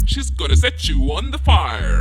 She's gonna set you on the fire.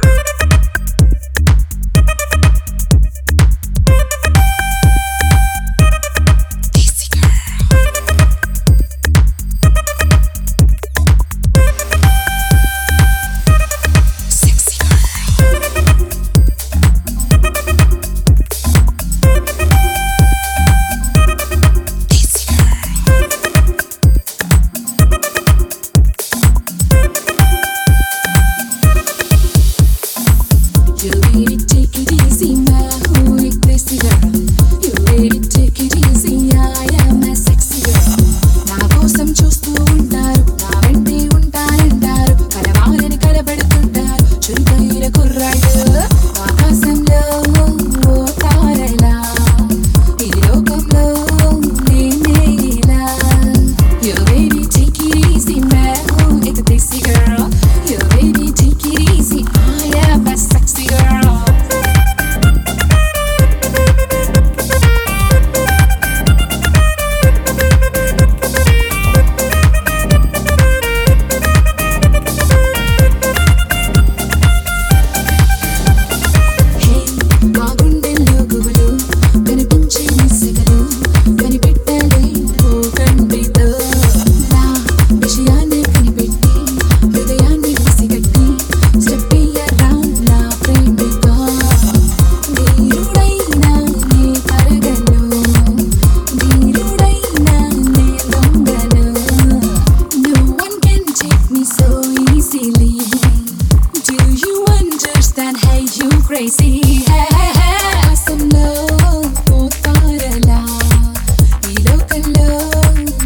Crazy, hey, hey, hey. Some love, oh, tarala. Local love,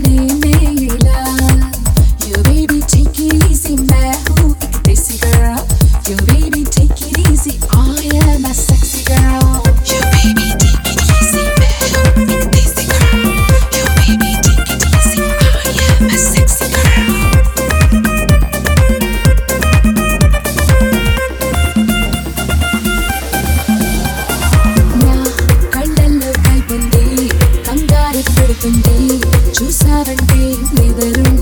your baby take it easy, man. Who is this girl? Your baby take it easy. I am a sexy girl. Your baby take it easy, man. Who is this girl? Your baby take it easy. I am a sexy girl. చూసావంటే నిదరుండే